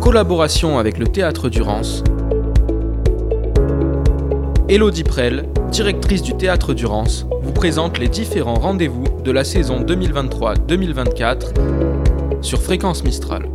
collaboration avec le Théâtre du Rance, Élodie Prel, directrice du Théâtre du Rance, vous présente les différents rendez-vous de la saison 2023-2024 sur Fréquence Mistral.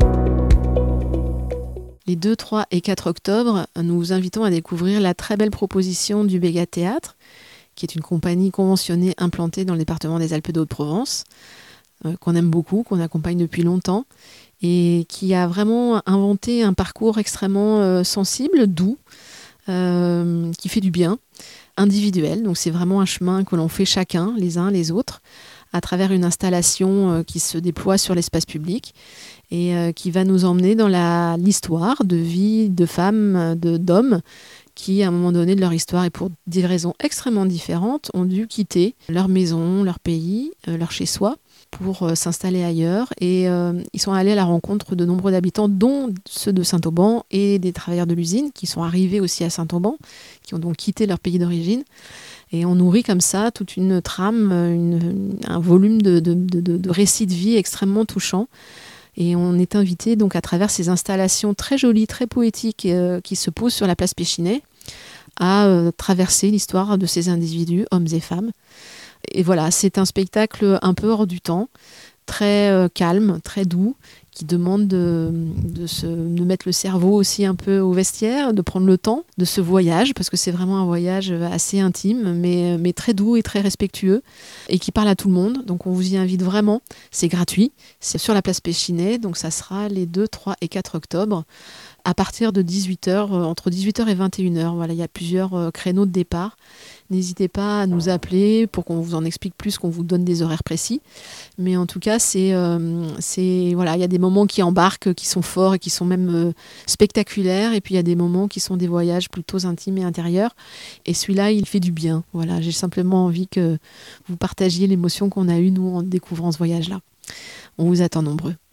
Les 2, 3 et 4 octobre, nous vous invitons à découvrir la très belle proposition du Béga Théâtre, qui est une compagnie conventionnée implantée dans le département des Alpes de Haute-Provence, qu'on aime beaucoup, qu'on accompagne depuis longtemps, et qui a vraiment inventé un parcours extrêmement sensible, doux, qui fait du bien, individuel. Donc c'est vraiment un chemin que l'on fait chacun, les uns les autres, à travers une installation qui se déploie sur l'espace public et qui va nous emmener dans l'histoire de vie de femmes, d'hommes qui, à un moment donné de leur histoire et pour des raisons extrêmement différentes, ont dû quitter leur maison, leur pays, leur chez-soi pour s'installer ailleurs. Et ils sont allés à la rencontre de nombreux habitants, dont ceux de Saint-Auban et des travailleurs de l'usine qui sont arrivés aussi à Saint-Auban, qui ont donc quitté leur pays d'origine. Et on nourrit comme ça toute une trame, un volume de récits de vie extrêmement touchants. Et on est invité donc à travers ces installations très jolies, très poétiques qui se posent sur la place Péchinet à traverser l'histoire de ces individus, hommes et femmes. Et voilà, c'est un spectacle un peu hors du temps, très calme, très doux, qui demande de mettre le cerveau aussi un peu au vestiaire, de prendre le temps de ce voyage, parce que c'est vraiment un voyage assez intime, mais très doux et très respectueux, et qui parle à tout le monde. Donc on vous y invite vraiment, c'est gratuit, c'est sur la place Péchinet, donc ça sera les 2, 3 et 4 octobre, à partir de 18h, entre 18h et 21h. Voilà, il y a plusieurs créneaux de départ. N'hésitez pas à nous appeler pour qu'on vous en explique plus, qu'on vous donne des horaires précis. Mais en tout cas, voilà, il y a des moments qui embarquent, qui sont forts et qui sont même spectaculaires. Et puis il y a des moments qui sont des voyages plutôt intimes et intérieurs. Et celui-là, il fait du bien. Voilà, j'ai simplement envie que vous partagiez l'émotion qu'on a eue, nous, en découvrant ce voyage-là. On vous attend nombreux.